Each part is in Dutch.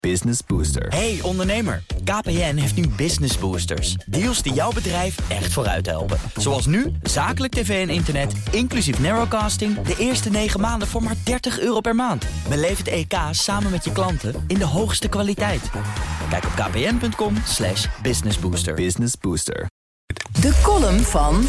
Business Booster. Hey ondernemer, KPN heeft nu Business Boosters. Deals die jouw bedrijf echt vooruit helpen. Zoals nu, zakelijk tv en internet, inclusief narrowcasting... de eerste 9 maanden voor maar €30 per maand. Beleef het EK samen met je klanten in de hoogste kwaliteit. Kijk op kpn.com/businessbooster. Business Booster. De column van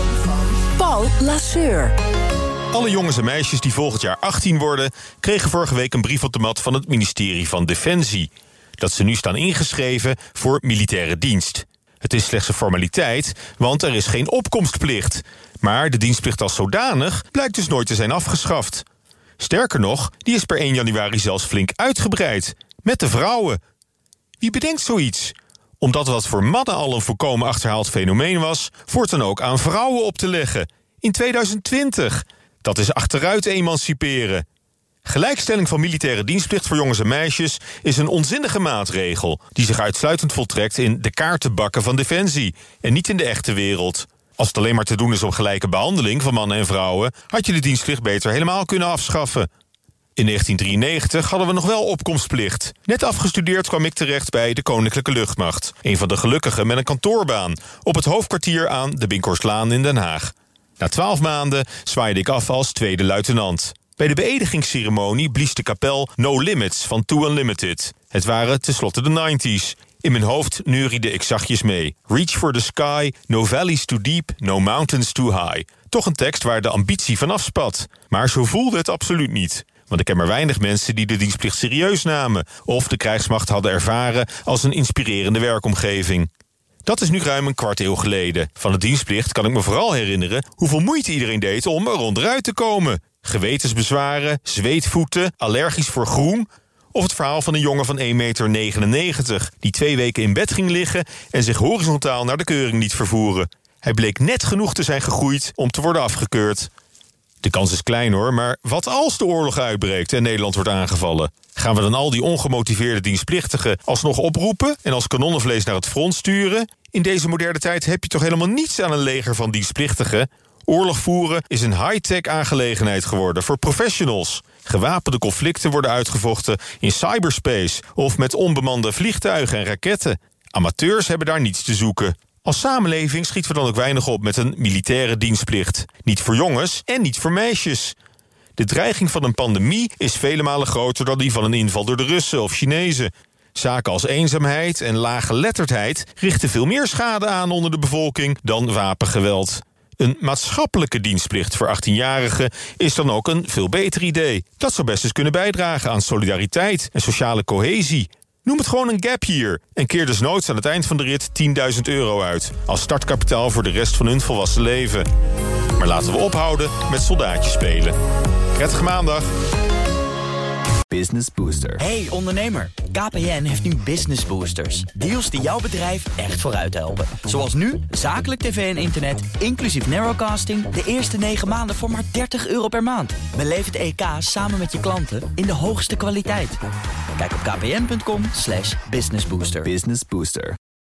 Paul Lasseur. Alle jongens en meisjes die volgend jaar 18 worden... kregen vorige week een brief op de mat van het ministerie van Defensie. Dat ze nu staan ingeschreven voor militaire dienst. Het is slechts een formaliteit, want er is geen opkomstplicht. Maar de dienstplicht als zodanig blijkt dus nooit te zijn afgeschaft. Sterker nog, die is per 1 januari zelfs flink uitgebreid. Met de vrouwen. Wie bedenkt zoiets? Omdat wat voor mannen al een volkomen achterhaald fenomeen was... voortaan ook aan vrouwen op te leggen. In 2020... Dat is achteruit emanciperen. Gelijkstelling van militaire dienstplicht voor jongens en meisjes is een onzinnige maatregel die zich uitsluitend voltrekt in de kaartenbakken van Defensie en niet in de echte wereld. Als het alleen maar te doen is om gelijke behandeling van mannen en vrouwen, had je de dienstplicht beter helemaal kunnen afschaffen. In 1993 hadden we nog wel opkomstplicht. Net afgestudeerd kwam ik terecht bij de Koninklijke Luchtmacht, een van de gelukkigen met een kantoorbaan op het hoofdkwartier aan de Binkhorstlaan in Den Haag. Na 12 maanden zwaaide ik af als tweede luitenant. Bij de beëdigingsceremonie blies de kapel No Limits van Too Unlimited. Het waren tenslotte de 90's. In mijn hoofd neuriede ik zachtjes mee. Reach for the sky, no valleys too deep, no mountains too high. Toch een tekst waar de ambitie van afspat. Maar zo voelde het absoluut niet. Want ik ken maar weinig mensen die de dienstplicht serieus namen... of de krijgsmacht hadden ervaren als een inspirerende werkomgeving. Dat is nu ruim een kwart eeuw geleden. Van de dienstplicht kan ik me vooral herinneren hoeveel moeite iedereen deed om er onderuit te komen. Gewetensbezwaren, zweetvoeten, allergisch voor groen... of het verhaal van een jongen van 1,99 meter... die 2 weken in bed ging liggen en zich horizontaal naar de keuring liet vervoeren. Hij bleek net genoeg te zijn gegroeid om te worden afgekeurd. De kans is klein hoor, maar wat als de oorlog uitbreekt en Nederland wordt aangevallen? Gaan we dan al die ongemotiveerde dienstplichtigen alsnog oproepen en als kanonnenvlees naar het front sturen? In deze moderne tijd heb je toch helemaal niets aan een leger van dienstplichtigen? Oorlog voeren is een high-tech aangelegenheid geworden voor professionals. Gewapende conflicten worden uitgevochten in cyberspace of met onbemande vliegtuigen en raketten. Amateurs hebben daar niets te zoeken. Als samenleving schieten we dan ook weinig op met een militaire dienstplicht. Niet voor jongens en niet voor meisjes. De dreiging van een pandemie is vele malen groter dan die van een inval door de Russen of Chinezen. Zaken als eenzaamheid en laaggeletterdheid richten veel meer schade aan onder de bevolking dan wapengeweld. Een maatschappelijke dienstplicht voor 18-jarigen is dan ook een veel beter idee. Dat zou best eens kunnen bijdragen aan solidariteit en sociale cohesie. Noem het gewoon een gap year en keer desnoods aan het eind van de rit €10.000 uit... als startkapitaal voor de rest van hun volwassen leven. Maar laten we ophouden met soldaatjes spelen. Prettige maandag. Business Booster. Hey ondernemer, KPN heeft nu Business Boosters. Deals die jouw bedrijf echt vooruit helpen. Zoals nu, zakelijk tv en internet, inclusief narrowcasting... de eerste 9 maanden voor maar €30 per maand. Beleef het EK samen met je klanten in de hoogste kwaliteit. Kijk op kpn.com/businessbooster. Business Booster.